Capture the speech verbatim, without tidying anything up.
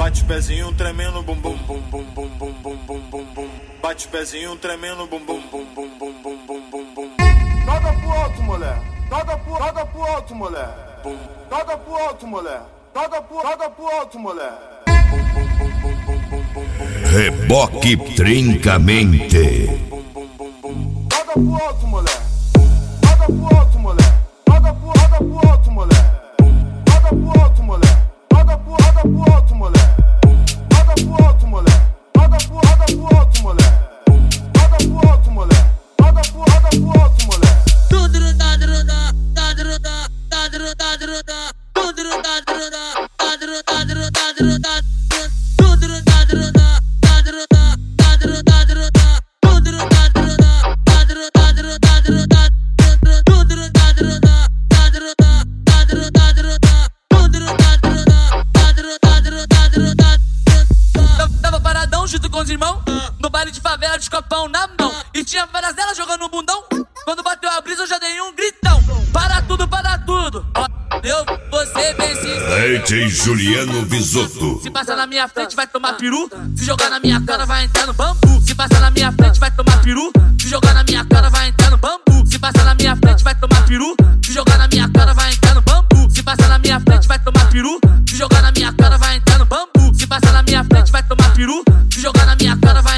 Bate pezinho tremendo, bum bum bum bum bum bum bum bum bum bum. Bate pezinho tremendo, bum bum bum bum bum bum bum bum bum. Joga pro alto, mulher. Joga pro, joga pro alto, mulher. Bum. Joga pro alto, mulher. Joga pro, joga pro alto, mulher. Bum bum bum bum bum bum bum bum. Reboque Trincamente. Joga pro alto, mulher. Joga pro alto, mulher. Joga pro, joga pro alto, mulher. Joga pro alto, mulher. Joga pro, joga pro alto, mulher. Joga pro alto, mulher. Joga pro, joga pro alto, mulher. Joga pro alto, mulher. Joga pro, joga pro alto, mulher. Tudo da druda, da druda, da druda, druda. Tudo da druda, da druda, druda, druda. Tudo da druda, da druda, da druda, druda. Tudo da druda, da druda, druda, druda. Tudo da druda, da druda, da druda, druda. Tudo da druda, da druda, druda, druda. Tava paradão junto com os irmãos, no baile de favela de copão na mão. E tinha várias delas jogando um bundão. Quando bateu a brisa eu já dei um gritão. Para tudo, para tudo. Eu, você vem se D J Juliano Bisotto. Se passar na minha frente vai tomar peru. Se jogar na minha cara vai entrar no bambu. Se passar na minha frente vai tomar peru. Se jogar na minha cara vai entrar no bambu. Se passar na minha frente vai tomar peru. Se jogar na minha cara vai entrar no bambu. Se passar na minha frente vai tomar peru. Se jogar na minha cara vai entrar no bambu. Se passar na minha frente vai tomar peru. Se jogar na minha cara vai